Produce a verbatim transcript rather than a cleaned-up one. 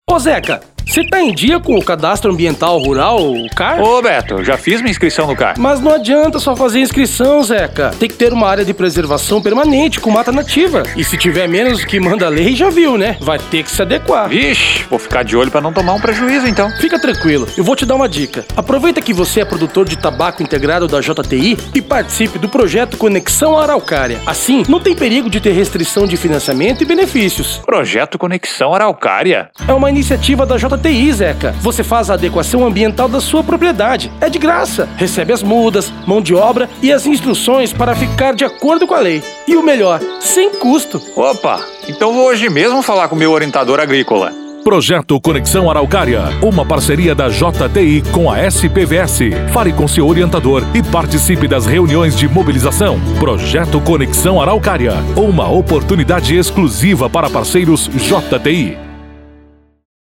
Ô Zeca, você tá em dia com o cadastro ambiental rural, o C A R? Ô Beto, já fiz minha inscrição no C A R. Mas não adianta só fazer inscrição, Zeca. Tem que ter uma área de preservação permanente com mata nativa. E se tiver menos do que manda a lei, já viu, né? Vai ter que se adequar. Vixe, vou ficar de olho pra não tomar um prejuízo então. Fica tranquilo, eu vou te dar uma dica. Aproveita que você é produtor de tabaco integrado da J T I e participe do projeto Conexão Araucária. Assim, não tem perigo de ter restrição de financiamento e benefícios. Projeto Conexão Araucária? É uma iniciativa da J T I, Zeca. Você faz a adequação ambiental da sua propriedade. É de graça. Recebe as mudas, mão de obra e as instruções para ficar de acordo com a lei. E o melhor, sem custo. Opa, então vou hoje mesmo falar com o meu orientador agrícola. Projeto Conexão Araucária, uma parceria da J T I com a S P V S. Fale com seu orientador e participe das reuniões de mobilização. Projeto Conexão Araucária, uma oportunidade exclusiva para parceiros J T I.